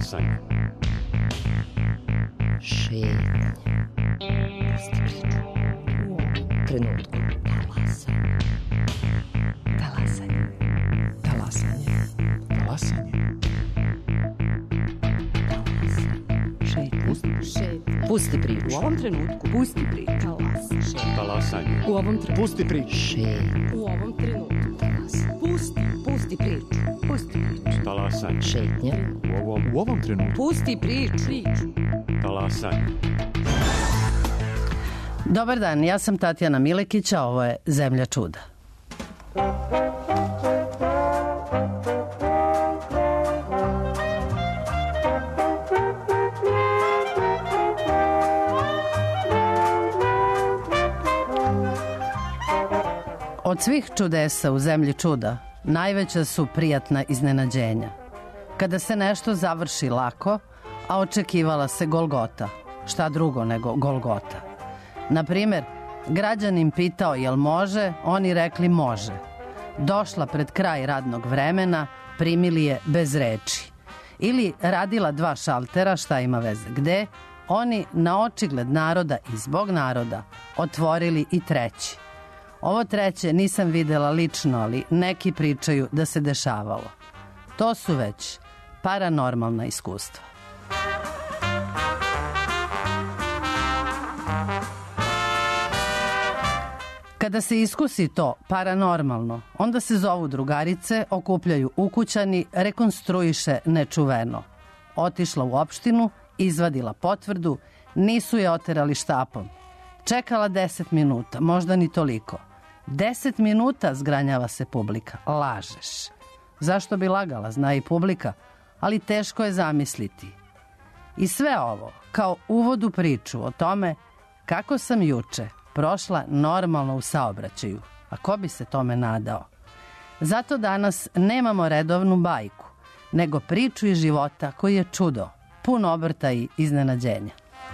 Talasanje. Šetnja. Pusti priču. U ovom trenutku. Talasanje. Talasanje. Talasanje. Talasanje. Šetnja. Pusti priču. U ovom trenutku. Pusti priču. Talasanje. U ovom trenutku. Pusti priču. Šetnja. U ovom trenutku. Pusti priču. Pusti priču. Talasanje. Šetnja. U ovom trenutku. Pusti priču. Talasanje. Dobar dan, ja sam Tatjana Milekić, a ovo je Zemlja čuda. Od svih čudesa u Zemlji čuda, najveća su prijatna iznenađenja. Kada se nešto završi lako, a očekivala se Golgota. Šta drugo nego Golgota? Naprimer, građanin pitao jel može, oni rekli može. Došla pred kraj radnog vremena, primili je bez reči. Ili radila 2 šaltera, šta ima veze gde, oni na očigled naroda i zbog naroda otvorili i treći. Ovo treće nisam videla lično, ali neki pričaju da se dešavalo. To su već paranormalna iskustva. Kada se iskusi to paranormalno, onda se zovu drugarice, okupljaju ukućani, rekonstruiše nečuveno. Otišla u opštinu, izvadila potvrdu, nisu je oterali štapom. Čekala 10 minuta, možda ni toliko. 10 minuta, zgranjava se publika. Lažeš. Zašto bi lagala, zna i publika, ali teško je zamisliti. I sve ovo, kao uvod u priču o tome kako sam juče prošla normalno u saobraćaju. A ko bi se tome nadao? Zato danas nemamo redovnu bajku, nego priču iz života koji je čudo, pun obrta i iznenađenja.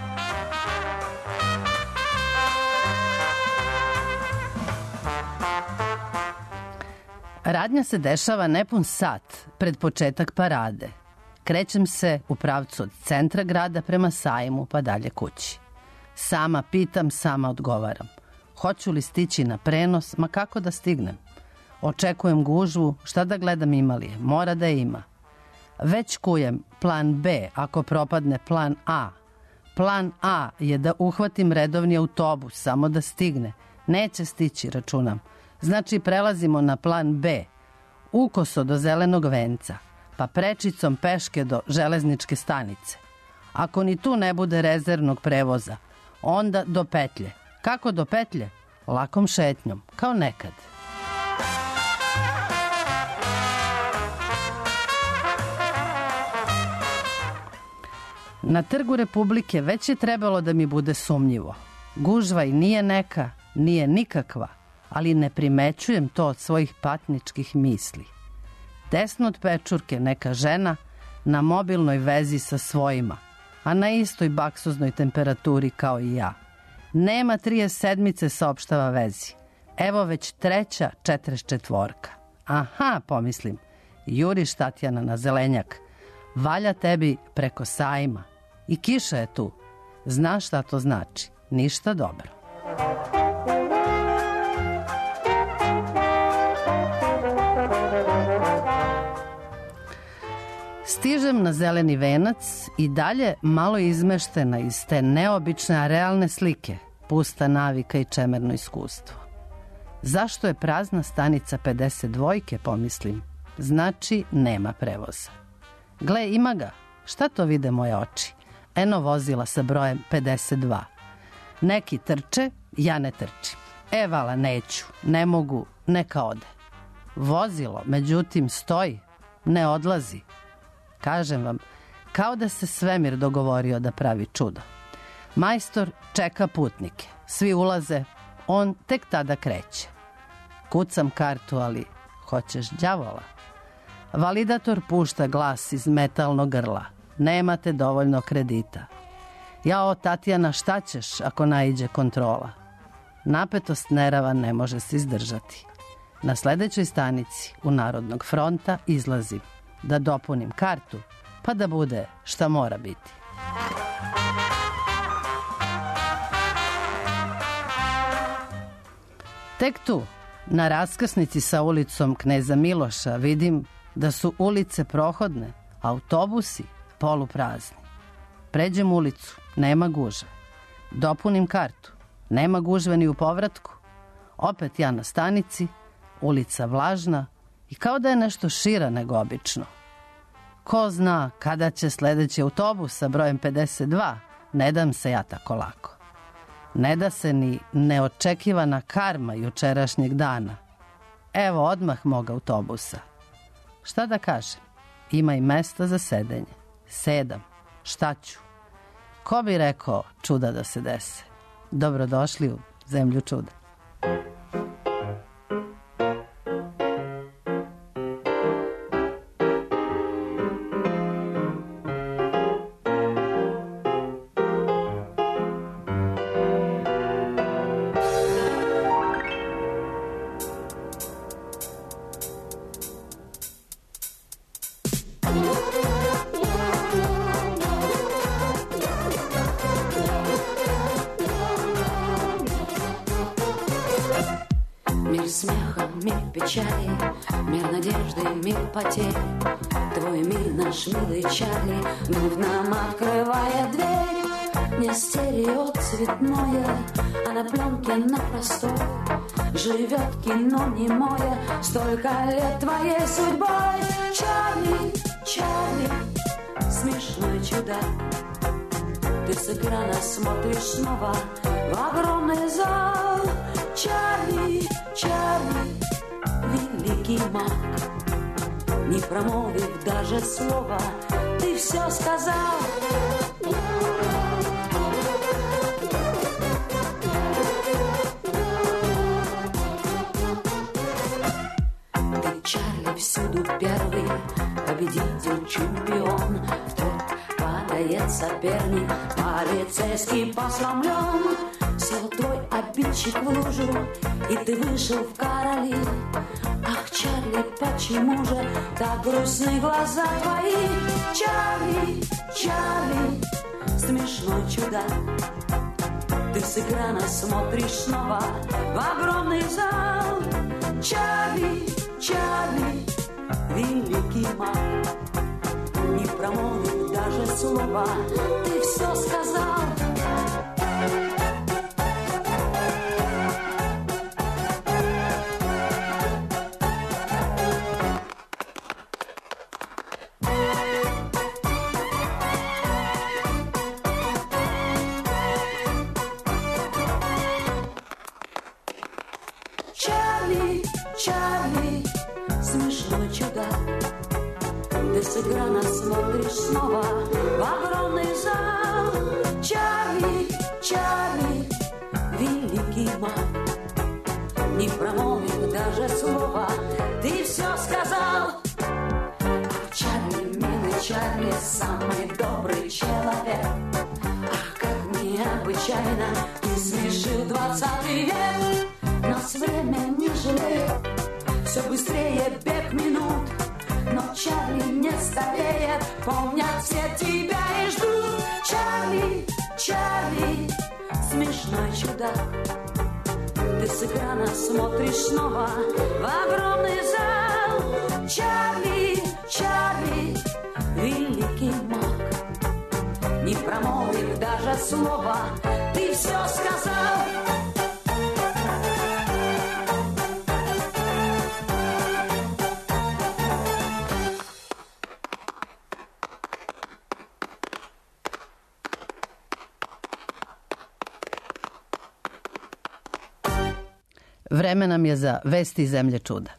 Radnja se dešava nepun sat pred početak parade. Krećem se u pravcu od centra grada prema sajmu pa dalje kući. Sama pitam, sama odgovaram. Hoću li stići na prenos, ma kako da stignem? Očekujem gužvu, šta da gledam ima li je, mora da je ima. Već kujem plan B ako propadne plan A. Plan A je da uhvatim redovni autobus, samo da stigne. Neće stići, računam. Znači prelazimo na plan B. Ukoso do Zelenog venca, pa prečicom peške do železničke stanice. Ako ni tu ne bude rezervnog prevoza, onda do petlje. Kako do petlje? Lakom šetnjom, kao nekad. Na Trgu Republike već je trebalo da mi bude sumnjivo. Gužva i nije neka, nije nikakva, ali ne primećujem to od svojih patničkih misli. Desno od pečurke neka žena na mobilnoj vezi sa svojima, a na istoj baksuznoj temperaturi kao i ja. Nema 37, saopštava vezi. Evo već 3, 44. Aha, pomislim, juriš Tatjana na zelenjak. Valja tebi preko sajma. I kiša je tu. Znaš šta to znači? Ništa dobro. Stižem na Zeleni venac i dalje malo izmeštena iz te neobične, a realne slike, pusta navika i čemerno iskustvo. Zašto je prazna stanica 52, pomislim? Znači, nema prevoza. Gle, ima ga. Šta to vide moje oči? Eno vozila sa brojem 52. Neki trče, ja ne trčim. Vala, neću, ne mogu, neka ode. Vozilo, međutim, stoji, ne odlazi. Kažem vam, kao da se svemir dogovorio da pravi čudo. Majstor čeka putnike. Svi ulaze, on tek tada kreće. Kucam kartu, ali hoćeš đavola? Validator pušta glas iz metalnog grla. Nemate dovoljno kredita. Jao, Tatjana, šta ćeš ako naiđe kontrola? Napetost nerava ne može se izdržati. Na sledećoj stanici u Narodnog fronta izlazim da dopunim kartu pa da bude šta mora biti. Tek tu, na raskrsnici sa ulicom Kneza Miloša, vidim da su ulice prohodne, autobusi poluprazni. Pređem ulicu, nema gužve. Dopunim kartu, nema gužve ni u povratku. Opet ja na stanici, ulica vlažna i kao da je nešto šira nego obično. Ko zna kada će sledeći autobus sa brojem 52, ne dam se ja tako lako. Ne da se ni neočekivana karma jučerašnjeg dana. Evo odmah mog autobusa. Šta da kažem? Ima i mesta za sedenje. Sedam. Šta ću? Ko bi rekao čuda da se dese? Dobrodošli u zemlju čuda. Мир смеха, мир печали, мир надежды, мир потерь. Твой мир, наш милый Чарли, вновь нам открывает дверь. Не стерео цветное, а на пленке на простой живет кино немое, столько лет твоей судьбой. Чарли, Чарли, смешной чудак, ты с экрана смотришь снова в огромный зал. Чарли, Чарли, великий маг, не промолвив даже слова, ты все сказал. Ты, Чарли, всюду первый, победитель, чемпион. В тот падает соперник, полицейский посломлен. Сел твой обидчик в лужу, и ты вышел в короли. Ах, Чарли, почему же так грустны глаза твои? Чарли, Чарли, смешной чудак, ты с экрана смотришь снова в огромный зал. Чарли, Чарли, великий маг, не промолвив даже слова, ты все сказал. Чарли, Чарли, смешной чудак, ты с экрана смотришь снова в огромный зал. Чарли, Чарли, великий маг, не промолвив даже слова, ты все сказал. Ах, Чарли, милый Чарли, самый добрый человек. Ах, как необычайно ты смешил 20 век. Нас время не жалеет, все быстрее бег минут. Но Чарли не стареет, помнят все тебя и ждут. Чарли, Чарли, смешной чудак, ты с экрана смотришь снова в огромный зал. Чарли, Чарли, великий маг, не промолвив даже слова, ты все сказал. Vreme nam je za vesti iz zemlje čuda.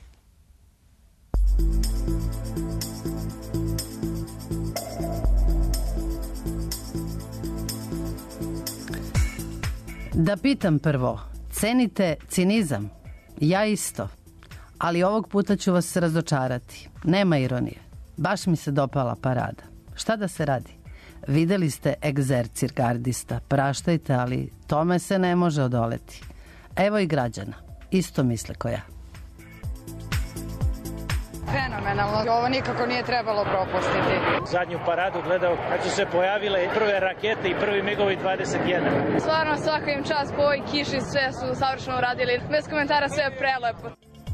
Da pitam prvo, cenite cinizam? Ja isto. Ali ovog puta ću vas razočarati. Nema ironije. Baš mi se dopala parada. Šta da se radi? Videli ste egzercir gardista. Praštajte, ali tome se ne može odoleti. Evo i građana. Isto misle ko ja. fenomenalno. Ovo nikako nije trebalo propustiti. Zadnju paradu gledao kad su se pojavile prve rakete i prvi migovi 21. Stvarno svaka im čast po ovoj kiši, sve su savršeno uradili. Bez komentara, sve je prelepo.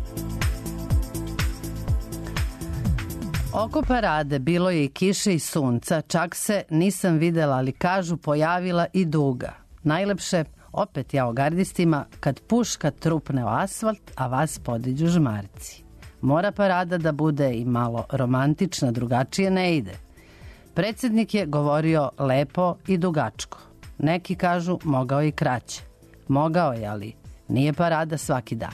Oko parade bilo je i kiše i sunca, čak se, nisam videla, ali kažu, pojavila i duga. Najlepše, opet jao gardistima, kad puška trupne o asfalt, a vas podiđu žmarci. Mora parada da bude i malo romantična, drugačije ne ide. Predsjednik je govorio lepo i dugačko. Neki kažu mogao i kraće. Mogao je, ali nije parada svaki dan.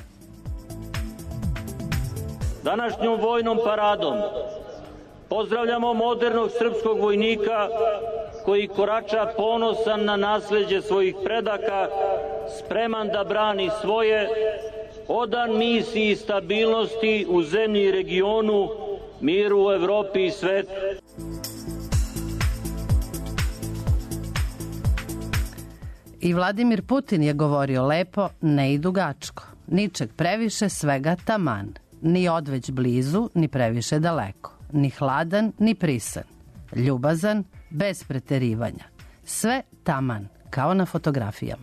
Današnjom vojnom paradom pozdravljamo modernog srpskog vojnika koji korača ponosan na nasleđe svojih predaka, spreman da brani svoje, odan misiji stabilnosti u zemlji i regionu, miru u Evropi i svetu. I Vladimir Putin je govorio lepo, ne i dugačko. Ničeg previše, svega taman. Ni odveć blizu, ni previše daleko. Ni hladan, ni prisan. Ljubazan, bez preterivanja. Sve taman, kao na fotografijama.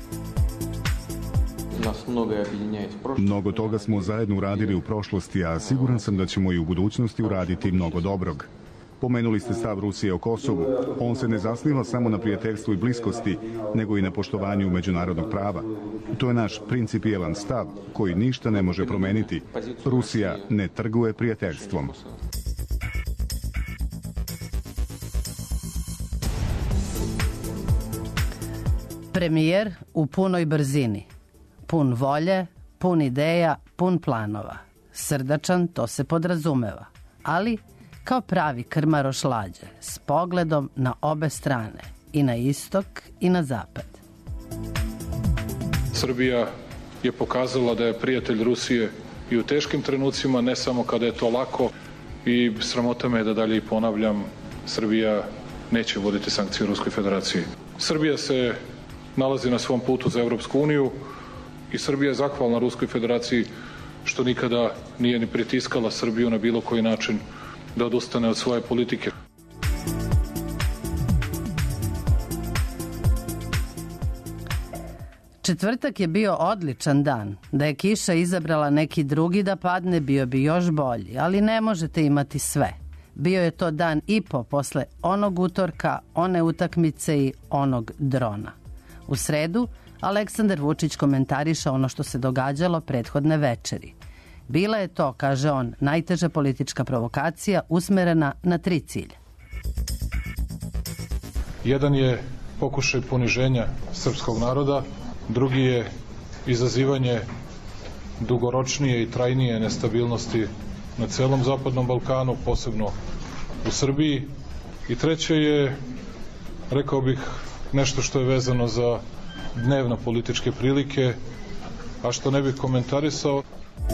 Mnogo toga smo zajedno uradili u prošlosti, a siguran sam da ćemo i u budućnosti uraditi mnogo dobrog. Pomenuli ste stav Rusije o Kosovu. On se ne zasniva samo na prijateljstvu i bliskosti, nego i na poštovanju međunarodnog prava. To je naš principijelan stav koji ništa ne može promeniti. Rusija ne trguje prijateljstvom. Premijer u punoj brzini. Pun volje, pun ideja, pun planova. Srdačan, to se podrazumeva. Ali kao pravi krmaroš lađe, s pogledom na obe strane, i na istok i na zapad. Srbija je pokazala da je prijatelj Rusije i u teškim trenucima, ne samo kada je to lako, i sramota me je da dalje i ponavljam, Srbija neće voditi sankcije Ruskoj federaciji. Srbija se nalazi na svom putu za Evropsku uniju i Srbija je zahvalna Ruskoj federaciji što nikada nije ni pritiskala Srbiju na bilo koji način da odustane od svoje politike. Četvrtak je bio odličan dan. Da je kiša izabrala neki drugi da padne, bio bi još bolji, ali ne možete imati sve. Bio je to dan i po posle onog utorka, one utakmice i onog drona. U sredu Aleksandar Vučić komentariša ono što se događalo prethodne večeri. Bila je to, kaže on, najteža politička provokacija usmerena na 3 cilja. Jedan je pokušaj poniženja srpskog naroda, drugi je izazivanje dugoročnije i trajnije nestabilnosti na celom Zapadnom Balkanu, posebno u Srbiji. I treće je, rekao bih, nešto što je vezano za dnevno političke prilike, a što ne bih komentarisao.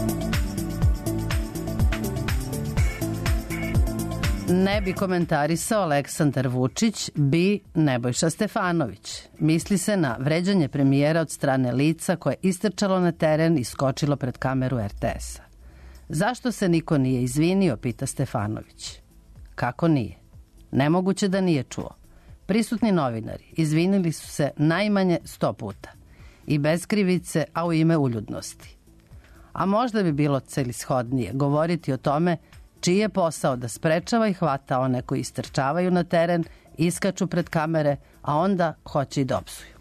Ne bi komentarisao Aleksandar Vučić, bi Nebojša Stefanović. Misli se na vređanje premijera od strane lica koje je istrčalo na teren i skočilo pred kameru RTS-a. Zašto se niko nije izvinio, pita Stefanović. Kako nije? Nemoguće da nije čuo. Prisutni novinari izvinili su se najmanje 100 puta. I bez krivice, a u ime uljudnosti. A možda bi bilo celishodnije govoriti o tome čiji je posao da sprečava i hvata one koji istrčavaju na teren, iskaču pred kamere, a onda hoće i da opsuju.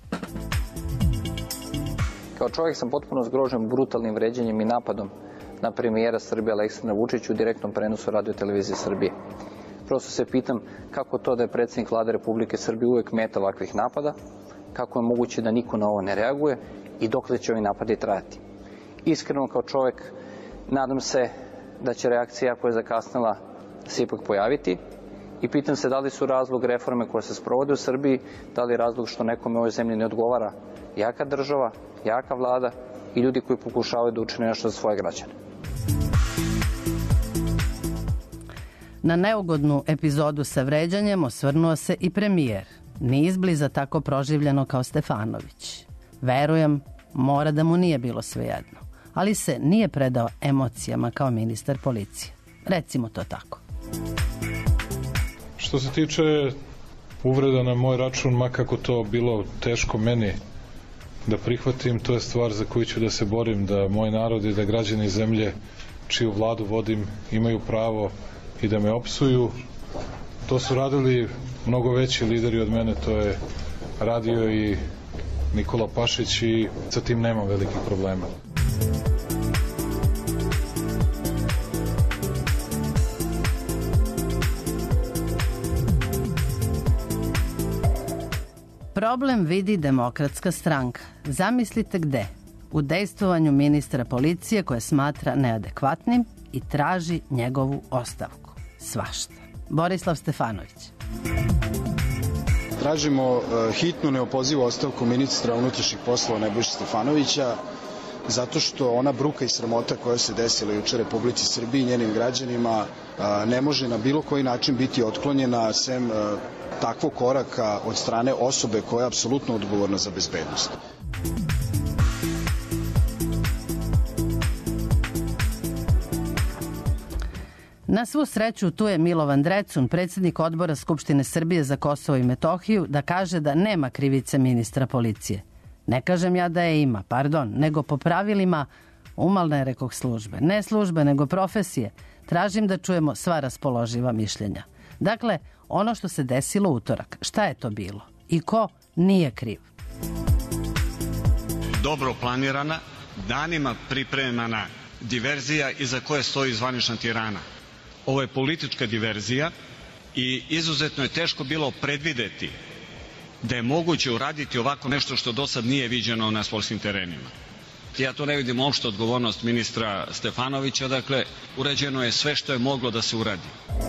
Kao čovjek sam potpuno zgrožen brutalnim vređanjem i napadom na premijera Srbije Aleksandra Vučića u direktnom prenosu Radio televizije Srbije. Prosto se pitam kako to da je predsjednik Vlade Republike Srbije uvek meta ovakvih napada, kako je moguće da niko na ovo ne reaguje i dokle će ovi napadi trajati. Iskreno kao čovjek nadam se da će reakcija koja je zakasnila se ipak pojaviti i pitam se da li su razlog reforme koje se sprovode u Srbiji, da li je razlog što nekome u ovoj zemlji ne odgovara jaka država, jaka vlada i ljudi koji pokušavaju da učine nešto za svoje građane. Na neugodnu epizodu sa vređanjem osvrnuo se i premijer, ni izbliza tako proživljeno kao Stefanović. Verujem, mora da mu nije bilo svejedno, ali se nije predao emocijama kao ministar policije. Recimo to tako. Što se tiče uvreda na moj račun, makako to bilo teško meni da prihvatim, to je stvar za koju ću da se borim, da moj narod i da građani zemlje čiju vladu vodim imaju pravo i da me opsuju. To su radili mnogo veći lideri od mene, to je radio i Nikola Pašić i sa tim nemam velikih problema. Problem vidi Demokratska stranka. Zamislite gde? U dejstvovanju ministra policije koje smatra neadekvatnim i traži njegovu ostavku. Svašta. Borislav Stefanović. Tražimo hitnu neopozivu ostavku ministra unutrašnjih poslova Nebojše Stefanovića zato što ona bruka i sramota koja se desila juče Republici Srbiji i njenim građanima ne može na bilo koji način biti otklonjena sem takvog koraka od strane osobe koja je apsolutno odgovorna za bezbednost. Na svu sreću tu je Milovan Drecun, predsjednik odbora Skupštine Srbije za Kosovo i Metohiju, da kaže da nema krivice ministra policije. Ne kažem ja da je ima, nego po pravilima umalne, rekoh, službe. Ne službe, nego profesije. Tražim da čujemo sva raspoloživa mišljenja. Dakle, ono što se desilo utorak, šta je to bilo? I ko nije kriv? Dobro planirana, danima pripremana diverzija iza koje stoji zvanična Tirana. Ovo je politička diverzija i izuzetno je teško bilo predvideti da je moguće uraditi ovako nešto što do sad nije viđeno na sportskim terenima. Ja to ne vidim uopšte odgovornost ministra Stefanovića, dakle, urađeno je sve što je moglo da se uradi.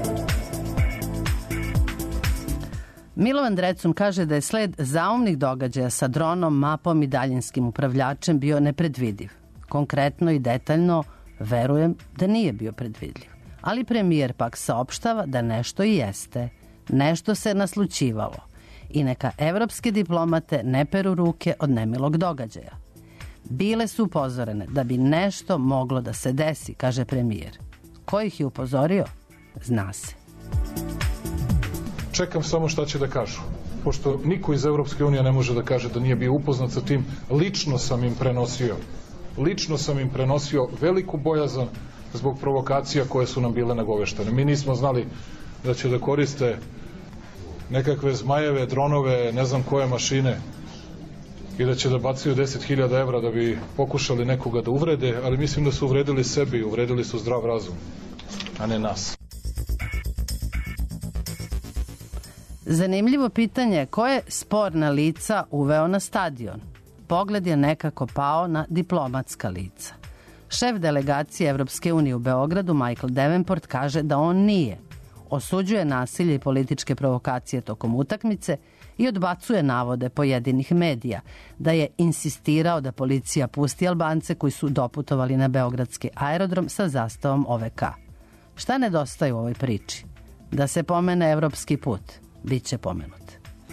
Milovan Drecun kaže da je sled zaumnih događaja sa dronom, mapom i daljinskim upravljačem bio nepredvidiv. Konkretno i detaljno verujem da nije bio predvidljiv. Ali premijer pak saopštava da nešto i jeste. Nešto se naslućivalo. I neka evropske diplomate ne peru ruke od nemilog događaja. Bile su upozorene da bi nešto moglo da se desi, kaže premijer. Ko ih je upozorio? Zna se. Čekam samo šta će da kažu. Pošto niko iz Evropske unije ne može da kaže da nije bio upoznat sa tim, lično sam im prenosio veliku bojazan zbog provokacija koje su nam bile nagoveštene. Mi nismo znali da će da koriste nekakve zmajeve, dronove, ne znam koje mašine i da će da bacaju 10.000 evra da bi pokušali nekoga da uvrede, ali mislim da su uvredili sebi i uvredili su zdrav razum, a ne nas. Zanimljivo pitanje, ko je sporna lica uveo na stadion? Pogled je nekako pao na diplomatska lica. Šef delegacije Evropske unije u Beogradu, Michael Davenport, kaže da on nije. Osuđuje nasilje i političke provokacije tokom utakmice i odbacuje navode pojedinih medija da je insistirao da policija pusti Albance koji su doputovali na beogradski aerodrom sa zastavom OVK. Šta nedostaje u ovoj priči? Da se pomene evropski put. Biće pomenut.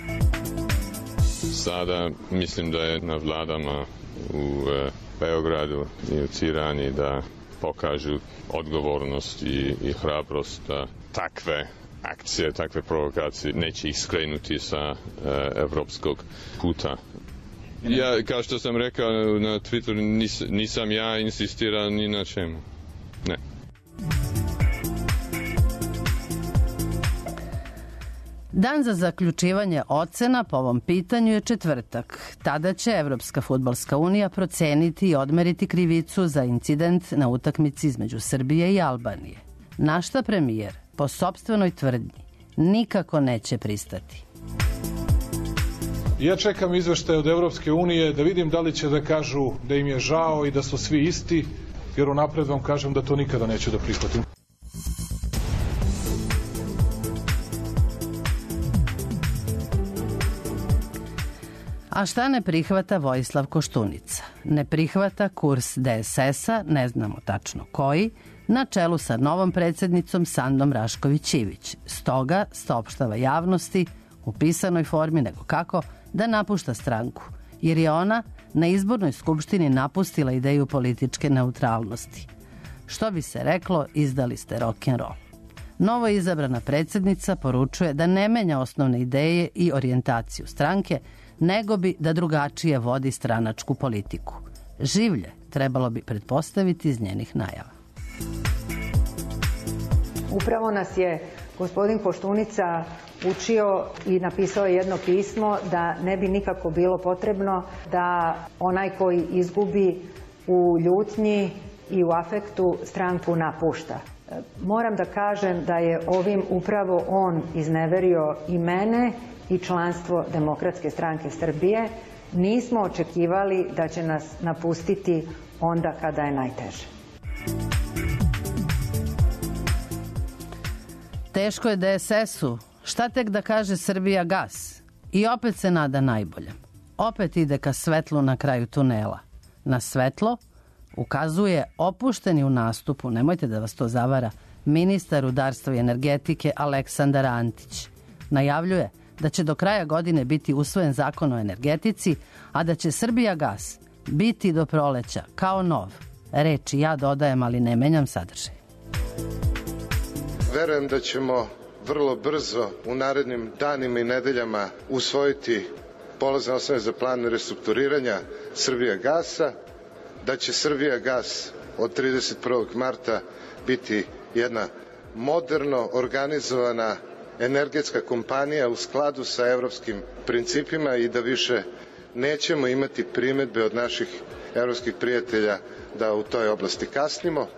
Sada mislim da je na vladama u Beogradu i u Tirani da pokažu odgovornost i hrabrost da takve akcije, takve provokacije neće ih skrenuti sa evropskog puta. Ja, kao što sam rekao na Twitteru, nisam ja insistirao ni na čemu. Ne. Dan za zaključivanje ocena po ovom pitanju je četvrtak. Tada će Evropska fudbalska unija proceniti i odmeriti krivicu za incident na utakmici između Srbije i Albanije. Na šta premijer, po sopstvenoj tvrdnji, nikako neće pristati. Ja čekam izveštaj od Evropske unije da vidim da li će da kažu da im je žao i da su svi isti, jer unapred vam kažem da to nikada neću da prihvatim. A šta ne prihvata Vojislav Koštunica? Ne prihvata kurs DSS-a, ne znamo tačno koji, na čelu sa novom predsjednicom Sandom Rašković-Ivić. Stoga saopštava javnosti u pisanoj formi nego kako da napušta stranku, jer je ona na izbornoj skupštini napustila ideju političke neutralnosti. Što bi se reklo, izdali ste rock'n'roll. Novo izabrana predsjednica poručuje da ne menja osnovne ideje i orijentaciju stranke, nego bi da drugačije vodi stranačku politiku. Življe trebalo bi pretpostaviti iz njenih najava. Upravo nas je gospodin Koštunica učio i napisao je jedno pismo da ne bi nikako bilo potrebno da onaj koji izgubi u ljutnji i u afektu stranku napušta. Moram da kažem da je ovim upravo on izneverio i mene i članstvo Demokratske stranke Srbije. Nismo očekivali da će nas napustiti onda kada je najteže. Teško je DSS-u. Šta tek da kaže Srbijagas? I opet se nada najboljem. Opet ide ka svetlu na kraju tunela. Na svetlo ukazuje opušteni u nastupu, nemojte da vas to zavara, ministar rudarstva i energetike Aleksandar Antić. Najavljuje da će do kraja godine biti usvojen zakon o energetici, a da će Srbijagas biti do proleća kao nov. Reči ja dodajem, ali ne menjam sadržaj. Verujem da ćemo vrlo brzo u narednim danima i nedeljama usvojiti polazne osnove za plan restrukturiranja Srbijagasa, da će Srbijagas od 31. marta biti jedna moderno organizovana energetska kompanija u skladu sa evropskim principima i da više nećemo imati primedbe od naših evropskih prijatelja da u toj oblasti kasnimo.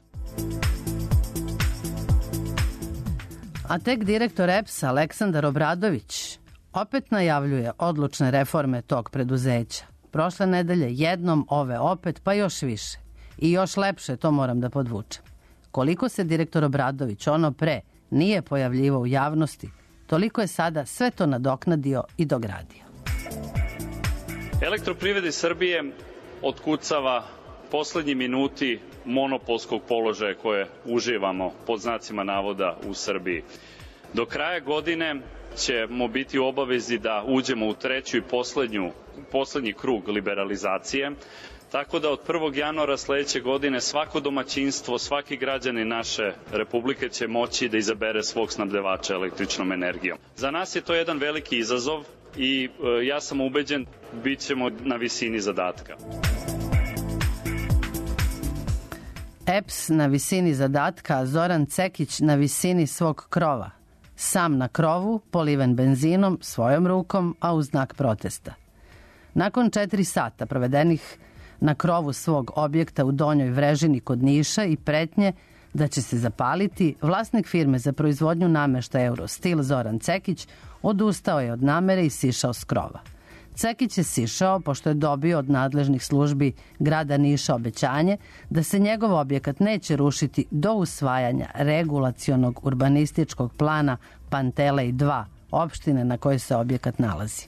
A tek direktor EPS-a Aleksandar Obradović opet najavljuje odlučne reforme tog preduzeća. Prošle nedelje jednom, ove opet, pa još više. I još lepše, to moram da podvučem. Koliko se direktor Obradović ono pre nije pojavljivao u javnosti, toliko je sada sve to nadoknadio i dogradio. Elektroprivredi Srbije otkucava poslednji minuti monopolskog položaja koje uživamo pod znacima navoda u Srbiji. Do kraja godine ćemo biti u obavezi da uđemo u treću i poslednji krug liberalizacije, tako da od 1. januara sledeće godine svako domaćinstvo, svaki građanin naše Republike će moći da izabere svog snabdevača električnom energijom. Za nas je to jedan veliki izazov i ja sam ubeđen bit ćemo na visini zadatka. EPS na visini zadatka, a Zoran Cekić na visini svog krova. Sam na krovu, poliven benzinom, svojom rukom, a uz znak protesta. Nakon 4 sata provedenih na krovu svog objekta u Donjoj Vrežini kod Niša i pretnje da će se zapaliti, vlasnik firme za proizvodnju nameštaja Eurostil Zoran Cekić odustao je od namere i sišao s krova. Cekić je sišao pošto je dobio od nadležnih službi grada Niša obećanje da se njegov objekat neće rušiti do usvajanja regulacionog urbanističkog plana Pantelej 2, opštine na kojoj se objekat nalazi.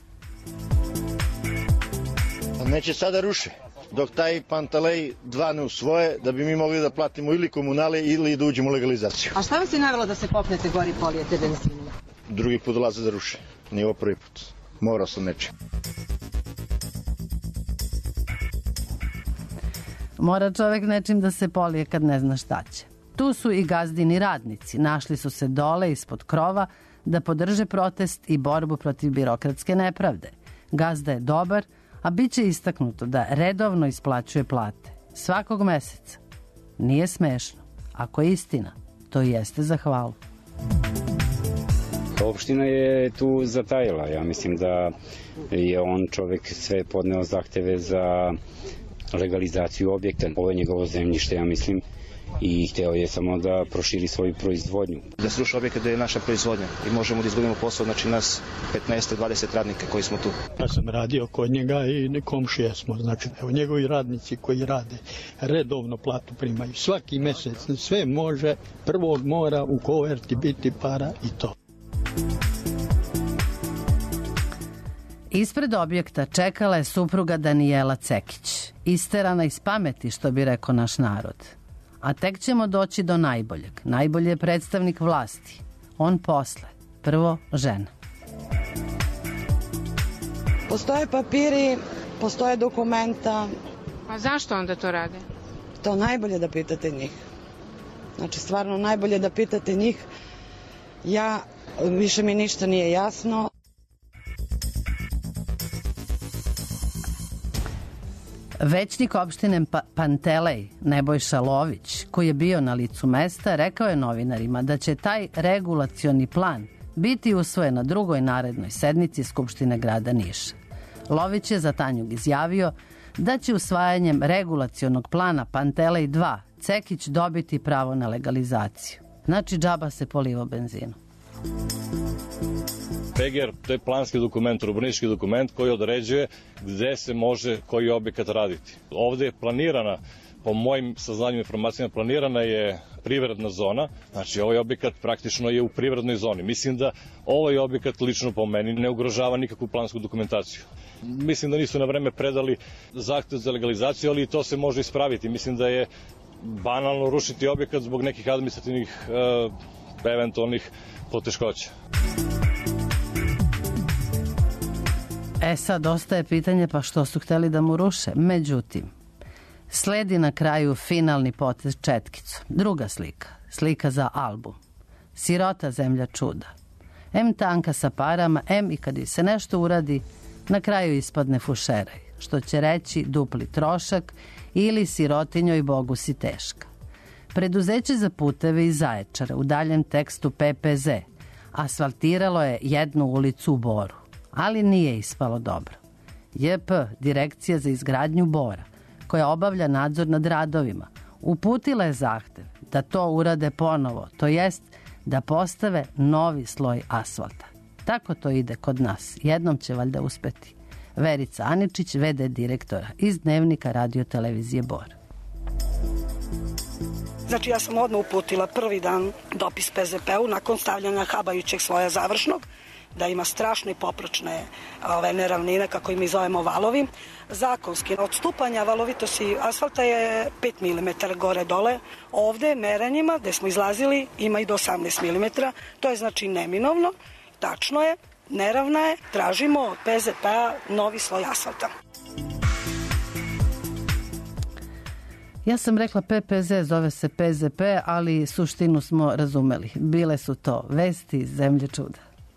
Neće sada ruše, dok taj Pantelej 2 ne usvoje, da bi mi mogli da platimo ili komunale ili da uđemo u legalizaciju. A šta vas je navjelo da se popnete gori i polijete benzinom? Drugi put dolaze da ruše, nije ovo prvi put. Morao sam nečem. Mora čovek nečim da se polije kad ne zna šta će. Tu su i gazdini radnici. Našli su se dole ispod krova da podrže protest i borbu protiv birokratske nepravde. Gazda je dobar, a bit će istaknuto da redovno isplaćuje plate. Svakog meseca. Nije smešno. Ako je istina, to jeste za hvalu. Opština je tu zatajila. Ja mislim da je on čovek sve podneo zahteve za legalizaciju objekta. Ovo je njegovo zemljište, ja mislim, i hteo je samo da proširi svoju proizvodnju. Da sruši objekat gde je naša proizvodnja i možemo da izgubimo posao, znači nas 15-20 radnika koji smo tu. Ja sam radio kod njega i komšije smo, znači evo njegovi radnici koji rade redovno platu primaju svaki mesec, sve može, prvog mora u koverti biti para i to. Ispred objekta čekala je supruga Danijela Cekić, isterana iz pameti, što bi rekao naš narod. A tek ćemo doći do najboljeg. Najbolji je predstavnik vlasti. On posle. Prvo, žena. Postoje papiri, postoje dokumenta. A zašto onda to rade? To najbolje da pitate njih. Znači, stvarno najbolje da pitate njih. Više mi ništa nije jasno. Većnik opštine Pantelej, Nebojša Lović, koji je bio na licu mesta, rekao je novinarima da će taj regulacioni plan biti usvojen na drugoj narednoj sednici Skupštine grada Niša. Lović je za Tanjug izjavio da će usvajanjem regulacionog plana Pantelej 2 Cekić dobiti pravo na legalizaciju. Znači, džaba se poliva benzinu. PGR, to je planski dokument, urbanistički dokument koji određuje gde se može koji objekat raditi. Ovde je planirana, po mojim saznanjima i informacijama, planirana je privredna zona, znači ovaj objekat praktično je u privrednoj zoni. Mislim da ovaj objekat, lično po meni, ne ugrožava nikakvu plansku dokumentaciju. Mislim da nisu na vreme predali zahtev za legalizaciju, ali i to se može ispraviti. Mislim da je banalno rušiti objekat zbog nekih administrativnih eventualnih poteškoća. Sad ostaje pitanje pa što su hteli da mu ruše. Međutim, sledi na kraju finalni potez četkicu. Druga slika, slika za album. Sirota zemlja čuda. M tanka sa parama, M i kad se nešto uradi, na kraju ispadne fušeraj, što će reći dupli trošak ili sirotinjoj Bogu si teška. Preduzeće za puteve iz Zaječara u daljem tekstu PPZ asfaltiralo je jednu ulicu u Boru, ali nije ispalo dobro. JP, Direkcija za izgradnju Bora, koja obavlja nadzor nad radovima, uputila je zahtev da to urade ponovo, to jest da postave novi sloj asfalta. Tako to ide kod nas. Jednom će valjda uspeti. Verica Aničić, v.d. direktora iz Dnevnika radio televizije Bor. Znači, ja sam odmah uputila prvi dan dopis PZP-u nakon stavljanja habajućeg sloja završnog, da ima strašne i poprečne neravnine, kako mi zovemo valovi. Zakonski odstupanja valovitosti asfalta je 5 mm gore-dole. Ovde merenjima gde smo izlazili ima i do 18 mm. To je znači neminovno, tačno je, neravna je. Tražimo od PZP-a novi sloj asfalta. Ja sam rekla PPZ, zove se PZP, ali suštinu smo razumeli. Bile su to vesti iz zemlje čuda.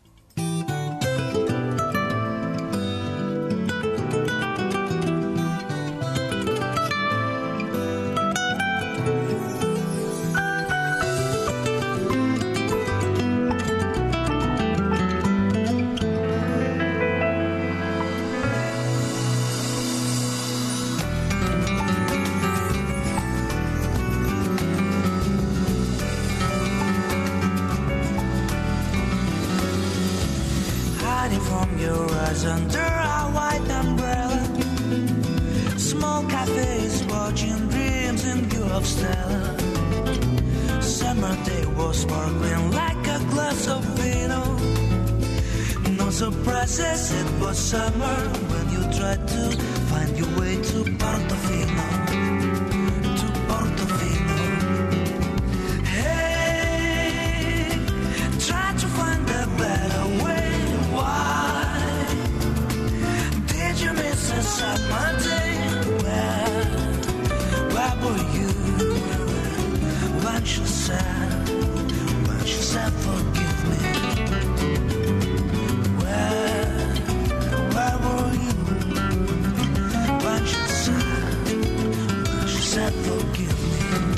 Under a white umbrella, small cafes watching dreams in view of Stella. Summer day was sparkling like a glass of vino. No surprises, it was summer when you tried to find your way to Portofino. To Portofino. Hey, try to find a better way. Why? You miss a summer day. Where were you when she said forgive me? Where were you when she said forgive me?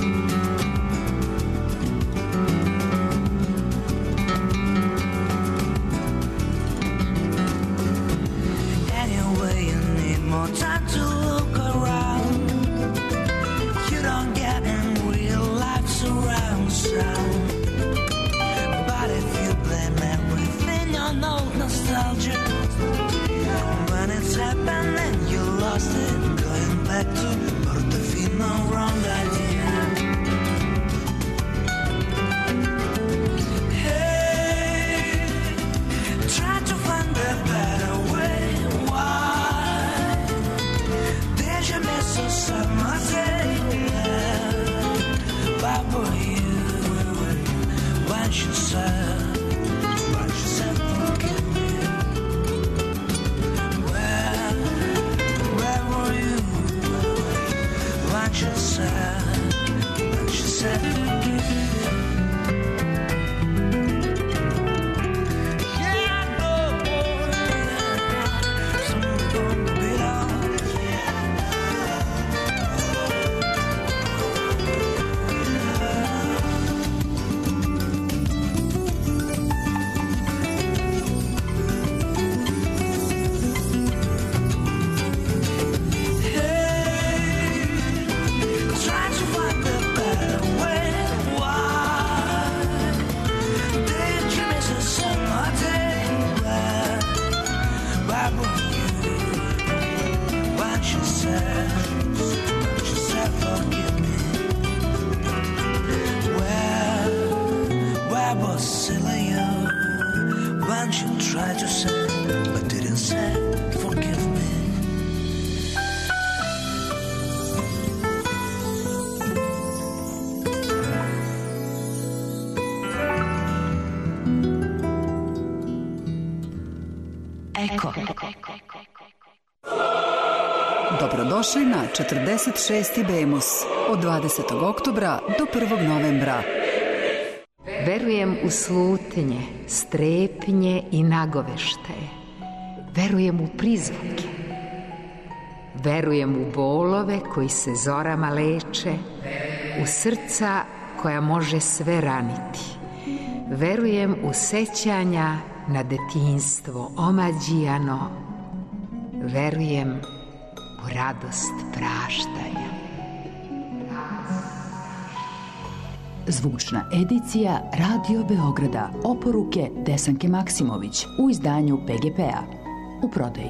More time to look around. You don't get in real life surround sound. But if you blame everything on old nostalgia, when it's happened and you lost it, going back to Portofino, wrong idea. Hey, try to find a better way. So summer day, where were you when she said forgive me? Where were you when she said Dobrodošli na 46. Bemus od 20. oktobra do 1. novembra. Verujem u slutnje, strepnje i nagoveštaje. Verujem u prizvuke. Verujem u bolove koji se zorama leče, u srca koja može sve raniti. Verujem u sećanja na detinjstvo omađijano. Verujem u radost praštanja. Zvučna edicija Radio Beograda. Oporuke Desanke Maksimović u izdanju PGP-a. U prodaji.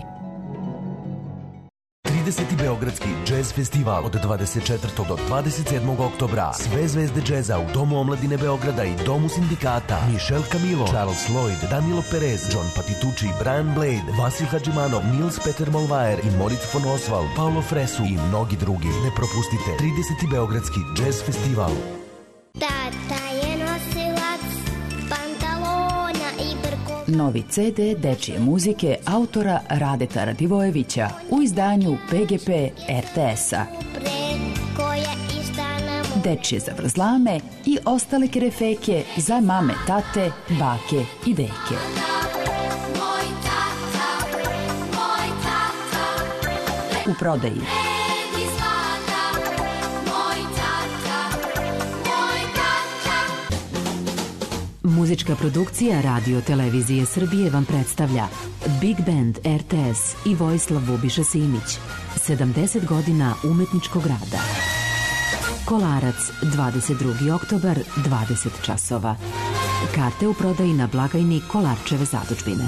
30. Beogradski džez festival od 24. do 27. oktobra. Sve zvezde džeza u Domu omladine Beograda i Domu sindikata. Michel Camilo, Charles Lloyd, Danilo Perez, John Patitucci, Brian Blade, Vasil Hadžimanov, Nils Peter Molvaer i Moritz von Oswald, Paolo Fresu i mnogi drugi. Ne propustite 30. Beogradski džez festival. Tata je nosilac pantalona i brko. Novi CD dečije muzike autora Radeta Radivojevića u izdanju PGP RTS-a. Dečije zavrzlame i ostale kerefeke za mame, tate, bake i deke. U prodaji. Muzička produkcija Radio Televizije Srbije vam predstavlja Big Band RTS i Vojislav Vubiša Simić. 70 godina umetničkog rada. Kolarac, 22. oktobar, 20 časova. Karte u prodaji na blagajni Kolarčeve zadužbine.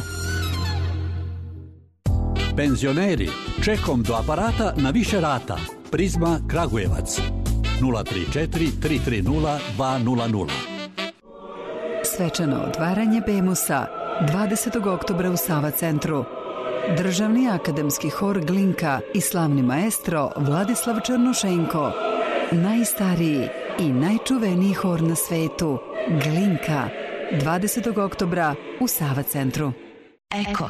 Penzioneri, čekom do aparata na više rata. Prizma Kragujevac. 034 330 200. Svečano otvaranje Bemusa 20. oktobra u Sava centru. Državni akademski hor Glinka i slavni maestro Vladislav Černošenko. Najstariji i najčuveniji hor na svetu, Glinka, 20. oktobra u Sava centru. Eko.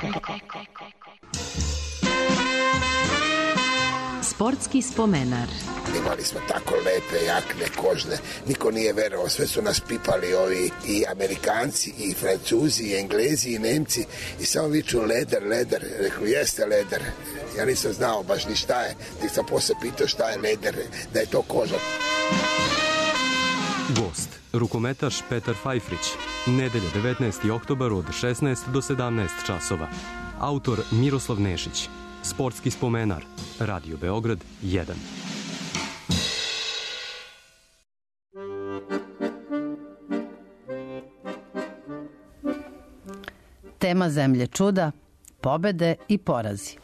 Sportski spomenar. Imali smo tako lepe jakne, kožne, niko nije verovao, sve su nas pipali ovi i Amerikanci, i Francuzi, i Englezi, i Nemci, i samo viču leder, leder, rekao jeste leder, ja nisam znao baš ni šta je, tek sam posle pitao šta je leder, da je to koža. Gost, rukometaš Petar Fajfrić, nedelja 19. oktobar od 16 do 17 časova, autor Miroslav Nešić, sportski spomenar, Radio Beograd 1. Tema Zemlje čuda, pobede i porazi.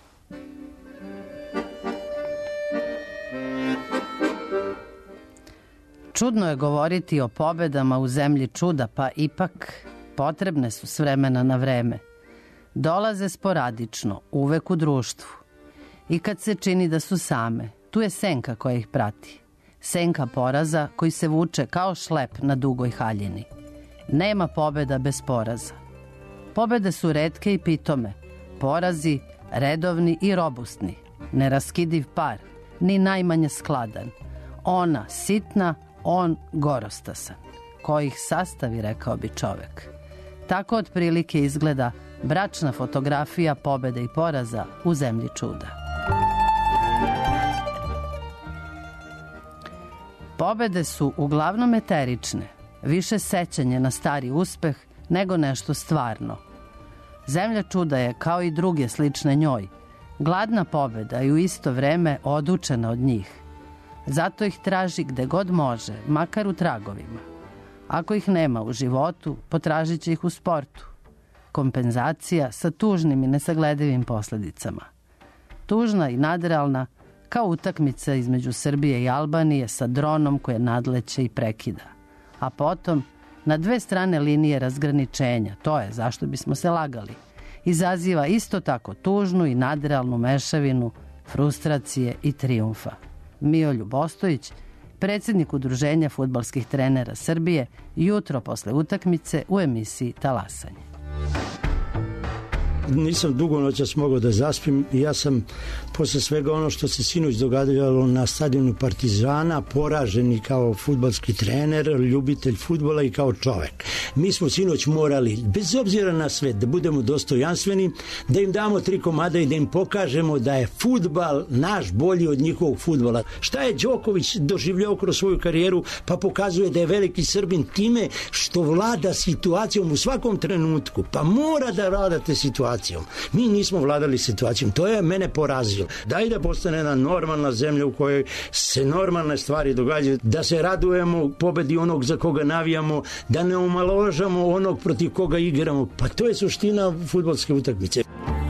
Čudno je govoriti o pobedama u Zemlji čuda, pa ipak potrebne su s vremena na vreme. Dolaze sporadično, uvek u društvu. I kad se čini da su same, tu je senka koja ih prati. Senka poraza koji se vuče kao šlep na dugoj haljini. Nema pobeda bez poraza. Pobede su retke i pitome, porazi redovni i robustni, neraskidiv par, ni najmanje skladan. Ona sitna, on gorostasan, kojih sastavi, rekao bi čovek. Tako otprilike izgleda bračna fotografija pobede i poraza u zemlji čuda. Pobede su uglavnom eterične, više sećanje na stari uspeh nego nešto stvarno. Zemlja čuda je, kao i druge slične njoj, gladna pobeda i u isto vreme odučena od njih. Zato ih traži gde god može, makar u tragovima. Ako ih nema u životu, potražit će ih u sportu. Kompenzacija sa tužnim i nesagledivim posledicama. Tužna i nadrealna, kao utakmica između Srbije i Albanije sa dronom koje nadleće i prekida. A potom, na dve strane linije razgraničenja, to je, zašto bismo se lagali, izaziva isto tako tužnu i nadrealnu mešavinu frustracije i trijumfa. Miroljub Ostojić, predsjednik Udruženja fudbalskih trenera Srbije, jutro posle utakmice u emisiji Talasanje. Nisam dugo noćas mogao da zaspim i ja sam posle svega ono što se sinoć događalo na stadionu Partizana poražen i kao fudbalski trener, ljubitelj fudbala i kao čovek. Mi smo sinoć morali, bez obzira na sve, da budemo dostojanstveni, da im damo 3 komada i da im pokažemo da je fudbal naš bolji od njihovog fudbala. Šta je Đoković doživljao kroz svoju karijeru, pa pokazuje da je veliki Srbin time što vlada situacijom u svakom trenutku, pa mora da vladate situacijom. Mi nismo vladali situacijom, to je mene porazilo. Daj da postane jedna normalna zemlja u kojoj se normalne stvari događaju, da se radujemo pobedi onog za koga navijamo, da ne omalovažamo onog protiv koga igramo. Pa to je suština fudbalske utakmice.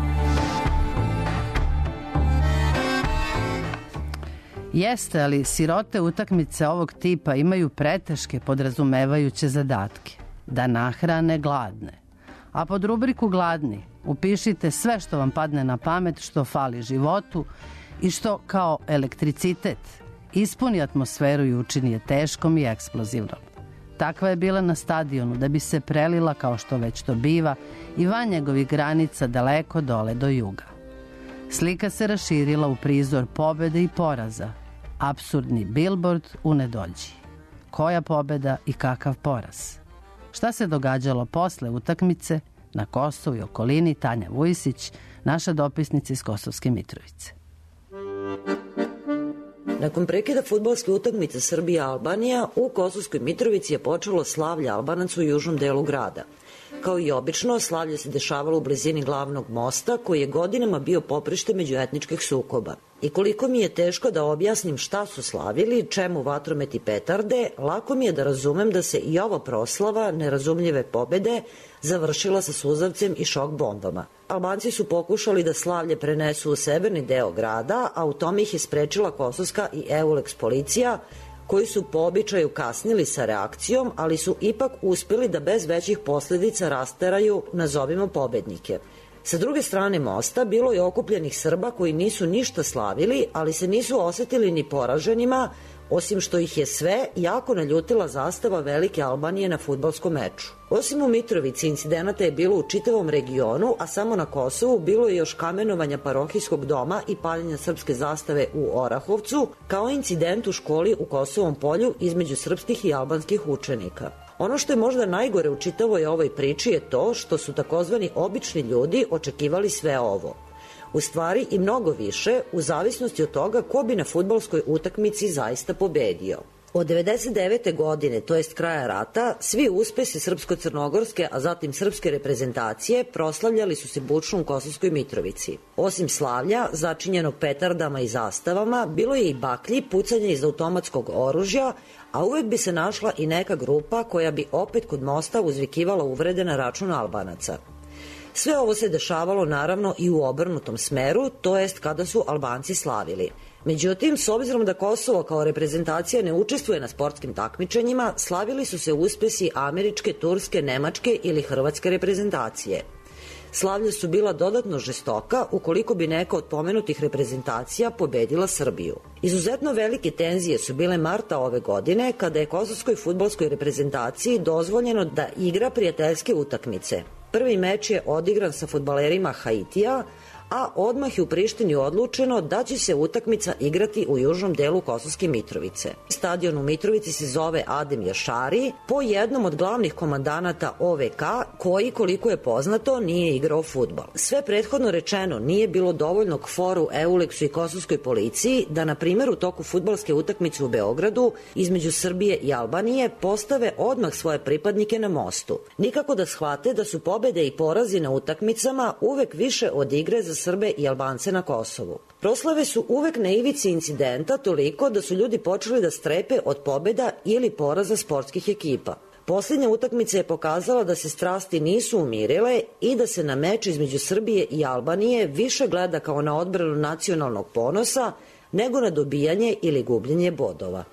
Jeste, ali sirote utakmice ovog tipa imaju preteške podrazumevajuće zadatke. Da nahrane gladne. A pod rubriku gladni upišite sve što vam padne na pamet, što fali životu i što kao elektricitet ispuni atmosferu i učini je teškom i eksplozivnom. Takva je bila na stadionu da bi se prelila, kao što već to biva, i van njegovih granica daleko dole do juga. Slika se raširila u prizor pobede i poraza, apsurdni bilbord u nedođi. Koja pobeda i kakav poraz? Šta se događalo posle utakmice na Kosovu i okolini? Tanja Vujisić, naša dopisnica iz Kosovske Mitrovice. Nakon prekida fudbalske utakmice Srbija-Albanija, u Kosovskoj Mitrovici je počelo slavlje Albanaca u južnom delu grada. Kao i obično, slavlje se dešavalo u blizini glavnog mosta, koji je godinama bio poprište međuetničkih sukoba. I koliko mi je teško da objasnim šta su slavili, čemu vatromet i petarde, lako mi je da razumem da se i ova proslava nerazumljive pobede završila sa suzavcem i šok bombama. Albanci su pokušali da slavlje prenesu u severni deo grada, a u tome ih je sprečila kosovska i EULEX policija, koji su po običaju kasnili sa reakcijom, ali su ipak uspeli da bez većih posledica rasteraju, nazovimo, pobednike. Sa druge strane mosta bilo je okupljenih Srba koji nisu ništa slavili, ali se nisu osetili ni poraženima, osim što ih je sve jako naljutila zastava Velike Albanije na fudbalskom meču. Osim u Mitrovici, incidenata je bilo u čitavom regionu, a samo na Kosovu bilo je još kamenovanja parohijskog doma i paljenja srpske zastave u Orahovcu, kao incident u školi u Kosovom polju između srpskih i albanskih učenika. Ono što je možda najgore u čitavoj ovoj priči je to što su takozvani obični ljudi očekivali sve ovo. U stvari i mnogo više, u zavisnosti od toga ko bi na fudbalskoj utakmici zaista pobedio. Od 99. godine, to jest kraja rata, svi uspesi srpsko-crnogorske, a zatim srpske reprezentacije proslavljali su se bučno u Kosovskoj Mitrovici. Osim slavlja, začinjenog petardama i zastavama, bilo je i baklji, pucanje iz automatskog oružja, a uvek bi se našla i neka grupa koja bi opet kod mosta uzvikivala uvrede na račun Albanaca. Sve ovo se dešavalo naravno i u obrnutom smeru, to jest kada su Albanci slavili. Međutim, s obzirom da Kosovo kao reprezentacija ne učestvuje na sportskim takmičenjima, slavili su se uspesi američke, turske, nemačke ili hrvatske reprezentacije. Slavlja su bila dodatno žestoka ukoliko bi neka od pomenutih reprezentacija pobedila Srbiju. Izuzetno velike tenzije su bile marta ove godine kada je kosovskoj fudbalskoj reprezentaciji dozvoljeno da igra prijateljske utakmice. Prvi meč je odigran sa fudbalerima Haitija, a odmah je u Prištini odlučeno da će se utakmica igrati u južnom delu Kosovske Mitrovice. Stadion u Mitrovici se zove Adem Jašari, po jednom od glavnih komandanata OVK, koji, koliko je poznato, nije igrao fudbal. Sve prethodno rečeno nije bilo dovoljno KFOR-u, EULEX-u i kosovskoj policiji da, na primjer, u toku fudbalske utakmice u Beogradu između Srbije i Albanije postave odmah svoje pripadnike na mostu. Nikako da shvate da su pobede i porazi na utakmicama uvek više od igre za Srbe i Albance na Kosovu. Proslave su uvek na ivici incidenta toliko da su ljudi počeli da strepe od pobeda ili poraza sportskih ekipa. Posljednja utakmica je pokazala da se strasti nisu umirile i da se na meč između Srbije i Albanije više gleda kao na odbranu nacionalnog ponosa nego na dobijanje ili gubljenje bodova.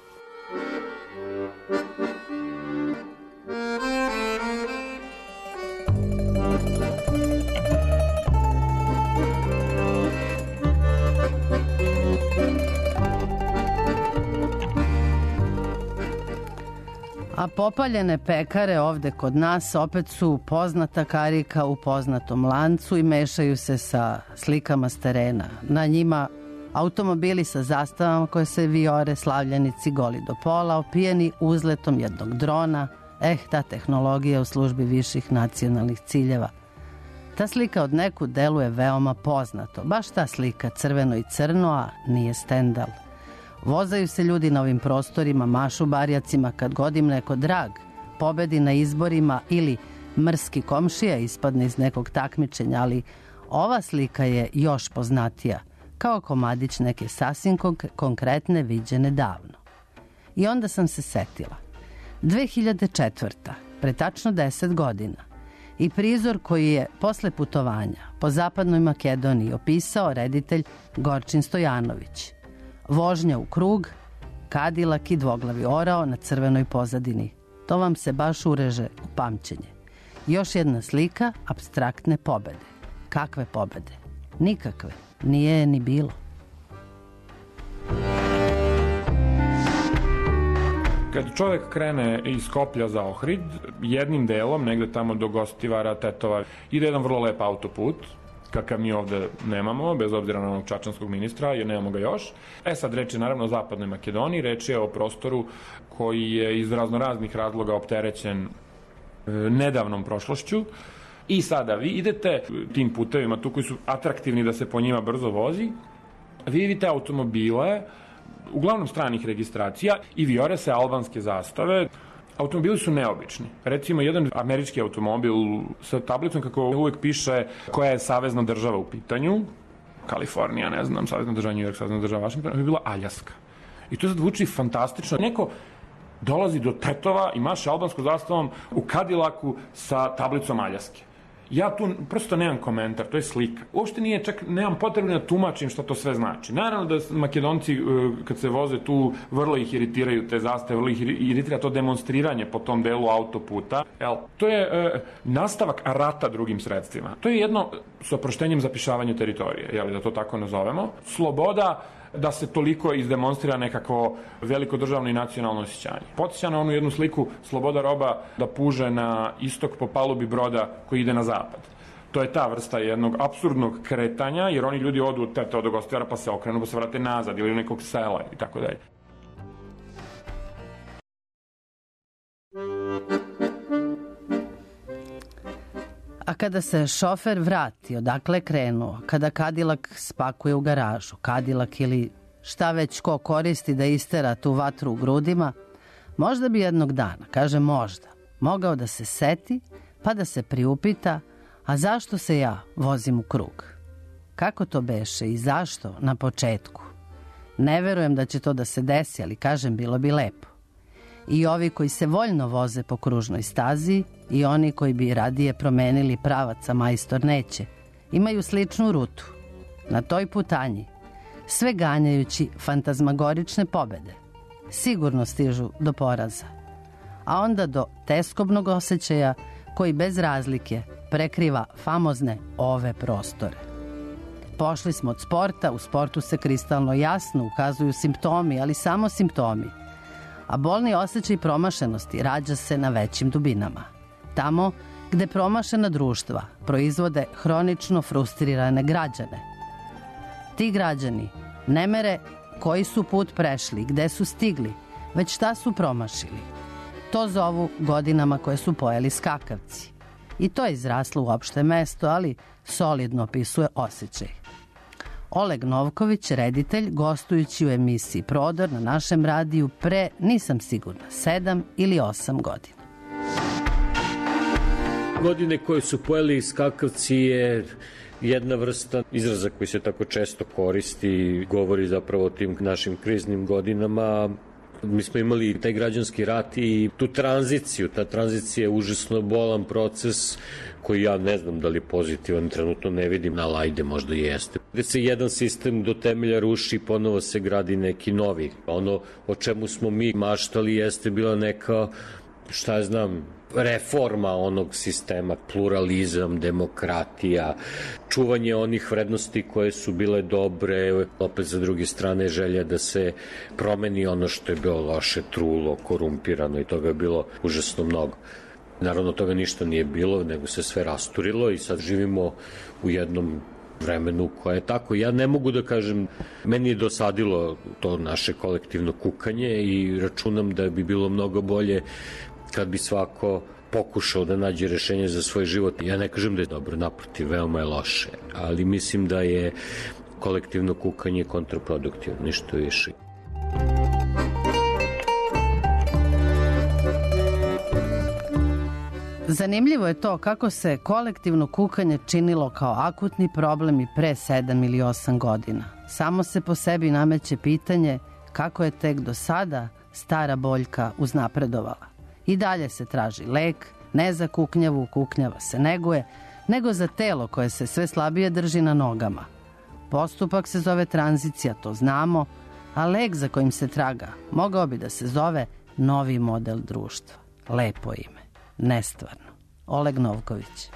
A popaljene pekare ovde kod nas opet su poznata karika u poznatom lancu i mešaju se sa slikama s terena. Na njima automobili sa zastavama koje se vijore, slavljenici goli do pola, opijeni uzletom jednog drona. Ta tehnologija u službi viših nacionalnih ciljeva. Ta slika od nekud deluje veoma poznato. Baš ta slika, crveno i crno, a nije Stendal. Vozaju se ljudi na ovim prostorima, mašu barjacima kad god im neko drag pobedi na izborima ili mrski komšija ispadne iz nekog takmičenja, ali ova slika je još poznatija, kao komadić neke sasvim konkretne viđene davno. I onda sam se setila. 2004. pre tačno 10 godina, i prizor koji je posle putovanja po zapadnoj Makedoniji opisao reditelj Gorčin Stojanović. Vožnja u krug, kadilak i dvoglavi orao na crvenoj pozadini. To vam se baš ureže u pamćenje. Još jedna slika apstraktne pobede. Kakve pobede? Nikakve. Nije ni bilo. Kad čovjek krene iz Skoplja za Ohrid, jednim delom, negde tamo do Gostivara, Tetova, ide jedan vrlo lep autoput, kakav mi ovde nemamo, bez obzira na onog čačanskog ministra, jer nemamo ga još. Sad reč je naravno o zapadnoj Makedoniji, reč je o prostoru koji je iz raznoraznih razloga opterećen nedavnom prošlošću. I sada vi idete tim putevima tu koji su atraktivni da se po njima brzo vozi, vi vidite automobile, uglavnom stranih registracija, i vijore se albanske zastave. Automobili su neobični. Recimo, jedan američki automobil sa tablicom, kako uvek piše koja je savezna država u pitanju, Kalifornija, ne znam, savezna država New York, savezna država Washington, je bila Aljaska. I to zvuči fantastično. Neko dolazi do Tetova i maše albanskom zastavom u Kadilaku sa tablicom Aljaske. Ja tu prosto nemam komentar, to je slika. Uopšte nije, čak nemam potrebu da tumačim šta to sve znači. Naravno da Makedonci kad se voze tu vrlo ih iritiraju te zastave, vrlo ih iritira to demonstriranje po tom delu autoputa. To je nastavak rata drugim sredstvima. To je jedno s oproštenjem zapišavanja teritorije, da to tako nazovemo. Sloboda da se toliko izdemonstrira nekakvo veliko državno i nacionalno osjećanje. Podsjeća na onu jednu sliku sloboda roba da puže na istok po palubi broda koji ide na zapad. To je ta vrsta jednog apsurdnog kretanja, jer oni ljudi odu od Teta do Gostivara pa se okrenu, pa se vrate nazad ili u nekog sela i tako dalje. A kada se šofer vrati, odakle krenuo, kada kadilak spakuje u garažu, kadilak ili šta već ko koristi da istera tu vatru u grudima, možda bi jednog dana, kaže možda, mogao da se seti pa da se priupita, a zašto se ja vozim u krug? Kako to beše i zašto na početku? Ne verujem da će to da se desi, ali kažem, bilo bi lepo. I ovi koji se voljno voze po kružnoj stazi i oni koji bi radije promenili pravac, a majstor neće, imaju sličnu rutu. Na toj putanji, sve ganjajući fantazmagorične pobede, sigurno stižu do poraza. A onda do teskobnog osjećaja koji bez razlike prekriva famozne ove prostore. Pošli smo od sporta, u sportu se kristalno jasno ukazuju simptomi, ali samo simptomi. A bolni osjećaj promašenosti rađa se na većim dubinama. Tamo gde promašena društva proizvode hronično frustrirane građane. Ti građani ne mere koji su put prešli, gde su stigli, već šta su promašili. To zovu godinama koje su pojeli skakavci. I to je izraslo u opšte mesto, ali solidno opisuje osjećaj. Oleg Novković, reditelj, gostujući u emisiji Prodor na našem radiju pre, nisam sigurna, 7 ili 8 godina. Godine koje su pojeli skakavci je jedna vrsta izraza koji se tako često koristi, govori zapravo o tim našim kriznim godinama. Mi smo imali taj građanski rat i tu tranziciju. Ta tranzicija je užasno bolan proces koji ja ne znam da li je pozitivan, trenutno ne vidim, ali ajde, možda jeste. Gde se jedan sistem do temelja ruši, ponovo se gradi neki novi. Ono o čemu smo mi maštali jeste bila neka, šta ja znam, reforma onog sistema, pluralizam, demokratija, čuvanje onih vrednosti koje su bile dobre, opet za druge strane želja da se promeni ono što je bilo loše, trulo, korumpirano i toga je bilo užasno mnogo. Naravno, toga ništa nije bilo, nego se sve rasturilo i sad živimo u jednom vremenu koje je tako. Ja ne mogu da kažem, meni je dosadilo to naše kolektivno kukanje i računam da bi bilo mnogo bolje kad bi svako pokušao da nađe rešenje za svoj život. Ja ne kažem da je dobro, naprotiv, veoma je loše, ali mislim da je kolektivno kukanje kontraproduktivno, ništa više. Zanimljivo je to kako se kolektivno kukanje činilo kao akutni problem i pre 7 ili 8 godina. Samo se po sebi nameće pitanje kako je tek do sada stara boljka uznapredovala. I dalje se traži lek, ne za kuknjavu, kuknjava se neguje, nego za telo koje se sve slabije drži na nogama. Postupak se zove tranzicija, to znamo, a lek za kojim se traga mogao bi da se zove novi model društva. Lepo ime, nestvarno. Oleg Novković.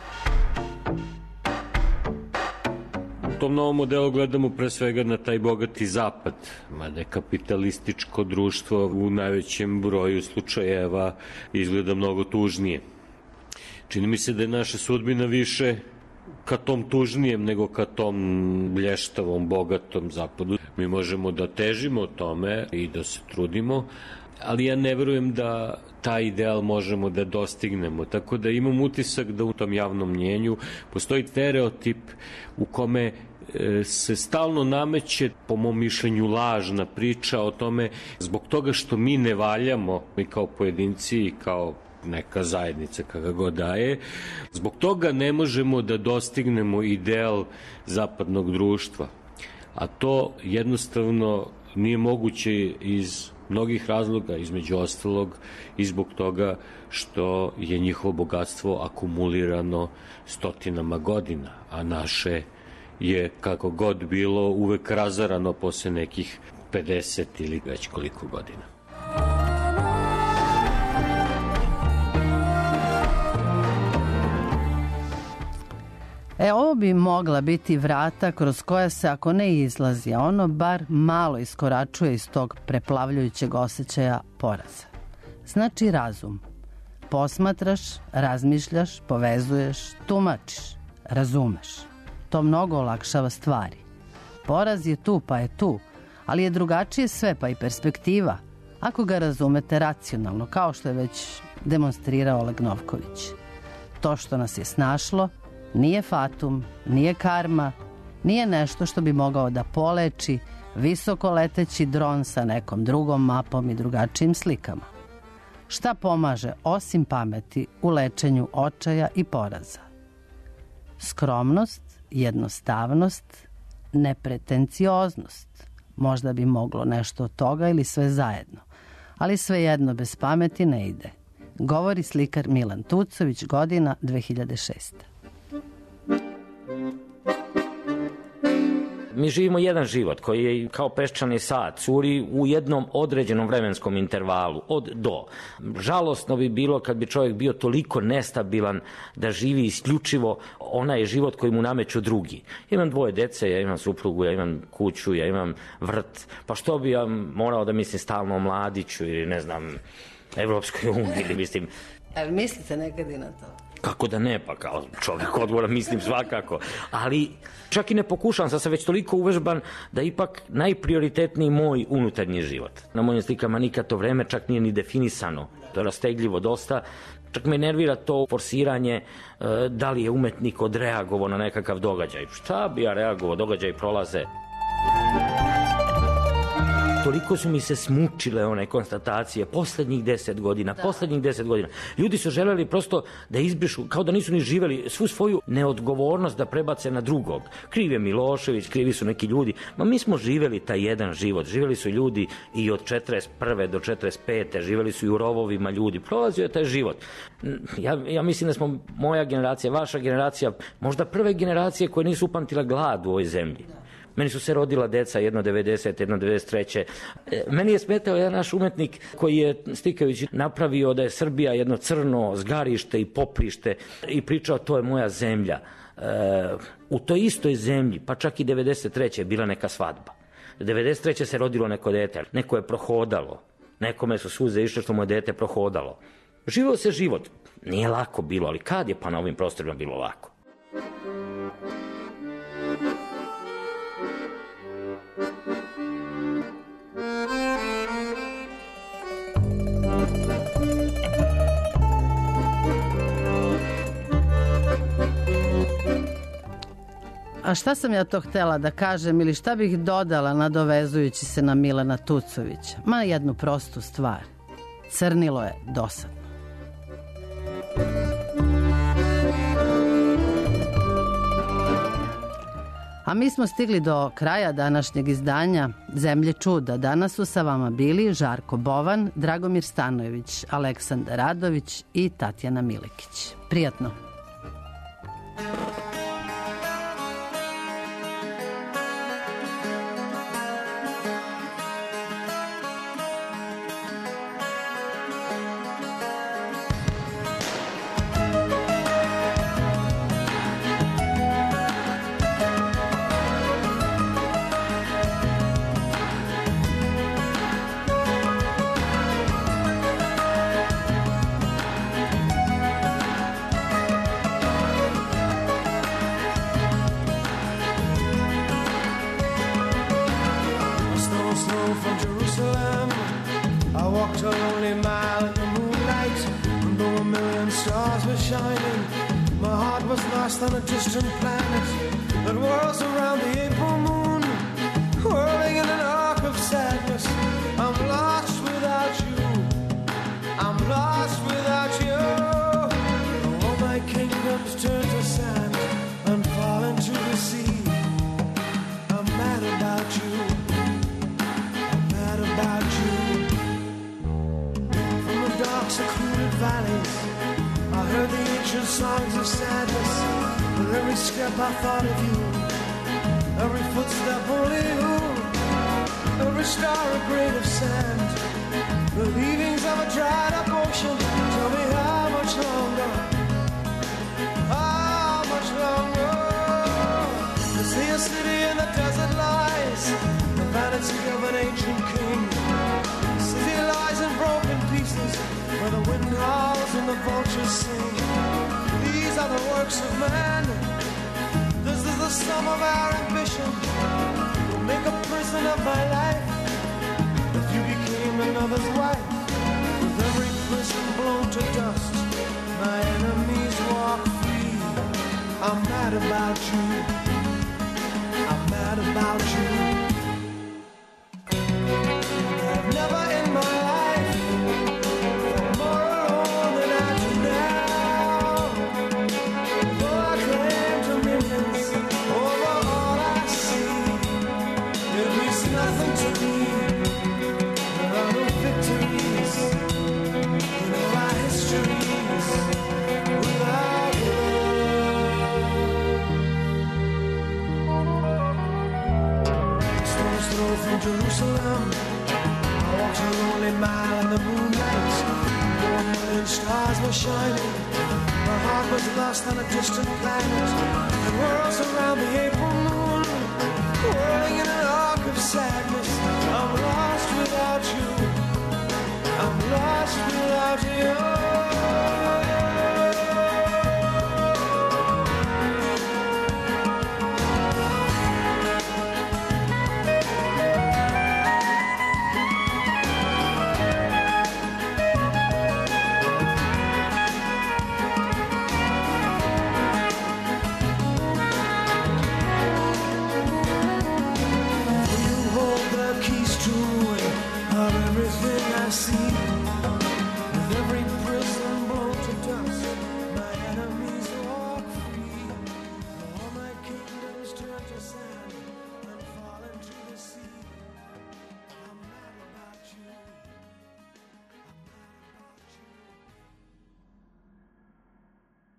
U tom novom modelu gledamo pre svega na taj bogati zapad, mada je kapitalističko društvo u najvećem broju slučajeva izgleda mnogo tužnije. Čini mi se da je naša sudbina više ka tom tužnijem nego ka tom blještavom, bogatom zapadu. Mi možemo da težimo tome i da se trudimo, ali ja ne verujem da taj ideal možemo da dostignemo. Tako da imam utisak da u tom javnom mnjenju postoji stereotip u kome se stalno nameće, po mom mišljenju, lažna priča o tome zbog toga što mi ne valjamo, mi kao pojedinci i kao neka zajednica kada god daje, zbog toga ne možemo da dostignemo ideal zapadnog društva. A to jednostavno nije moguće iz mnogih razloga, između ostalog i zbog toga što je njihovo bogatstvo akumulirano stotinama godina, a naše je, kako god bilo, uvek razarano posle nekih 50 ili već koliko godina. Ovo bi mogla biti vrata kroz koja se, ako ne izlazi, a ono bar malo iskoračuje iz tog preplavljujućeg osjećaja poraza. Znači razum. Posmatraš, razmišljaš, povezuješ, tumačiš, razumeš. To mnogo olakšava stvari. Poraz je tu, pa je tu, ali je drugačije sve, pa i perspektiva, ako ga razumete racionalno, kao što je već demonstrirao Oleg Novković. To što nas je snašlo nije fatum, nije karma, nije nešto što bi mogao da poleči visoko leteći dron sa nekom drugom mapom i drugačijim slikama. Šta pomaže osim pameti u lečenju očaja i poraza? Skromnost, jednostavnost, nepretencioznost. Možda bi moglo nešto od toga ili sve zajedno, ali svejedno bez pameti ne ide. Govori slikar Milan Tucović, godina 2006. Mi živimo jedan život koji je kao peščani sat, curi u jednom određenom vremenskom intervalu, od do. Žalosno bi bilo kad bi čovjek bio toliko nestabilan da živi isključivo onaj život koji mu nameću drugi. Imam 2 dece, ja imam suprugu, ja imam kuću, ja imam vrt, pa što bi ja morao da mislim stalno o Mladiću ili ne znam, Evropskoj uniji ili mislim... Ali mislite nekad i na to? Kako da ne, pa kao čovjek odgovora mislim svakako, ali čak i ne pokušavam, sad sam već toliko uvežban da ipak najprioritetniji moj unutarnji život. Na mojim slikama nikad to vreme čak nije ni definisano, to je rastegljivo dosta, čak me nervira to forsiranje da li je umetnik odreagovao na nekakav događaj. Šta bi ja reagovao, događaj prolaze. Toliko su mi se smučile one konstatacije poslednjih 10 godina. Ljudi su želeli prosto da izbrišu, kao da nisu ni živeli, svu svoju neodgovornost da prebace na drugog. Kriv je Milošević, krivi su neki ljudi. Ma mi smo živeli taj jedan život. Živeli su ljudi i od 41. do 45. Živeli su i u rovovima ljudi. Prolazio je taj život. Ja mislim da smo moja generacija, vaša generacija, možda prve generacije koje nisu upamtila glad u ovoj zemlji. Meni su se rodila deca, jedno 90, jedno 93. Meni je smetao jedan naš umetnik koji je slikajući napravio da je Srbija jedno crno zgarište i poprište i pričao to je moja zemlja. U toj istoj zemlji, pa čak i 93. je bila neka svadba. 93. se rodilo neko dete, neko je prohodalo, nekome su suze išle što mu je dete prohodalo. Živio se život. Nije lako bilo, ali kad je pa na ovim prostorima bilo lako? A šta sam ja to htela da kažem ili šta bih dodala nadovezujući se na Milana Tucovića? Ma jednu prostu stvar. Crnilo je dosadno. A mi smo stigli do kraja današnjeg izdanja Zemlje čuda. Danas su sa vama bili Žarko Bovan, Dragomir Stanojević, Aleksandar Radović i Tatjana Milekić. Prijatno. On a distant planet that whirls around the April moon, whirling in an arc of sadness. I'm lost without you. I'm lost without you. All my kingdoms turn to sand and fall into the sea. I'm mad about you. I'm mad about you. From the dark, secluded valleys, I heard the ancient songs of sadness. With every step I thought of you, every footstep only you, every star a grain of sand, the leavings of a dried up ocean. Tell me how much longer, how much longer? To see a city in the desert lies, the vanity of an ancient king. The city lies in broken pieces, where the wind howls and the vultures sing. These are the works of man. This is the sum of our ambition. We'll make a prison of my life. If you became another's wife, with every prison blown to dust, my enemies walk free. I'm mad about you. I'm mad about you. I've never in my life felt more alone than I do now. Though I claim dominions over all I see, it means nothing to me. There are no victories in all our histories without love. Stones throw from Jerusalem. I walked a lonely mile in the moonlight. 4 million stars were shining. My heart was lost on a distant planet. It whirls around the April moon, whirling in an arc of sadness. I'm lost without you. I'm lost without you.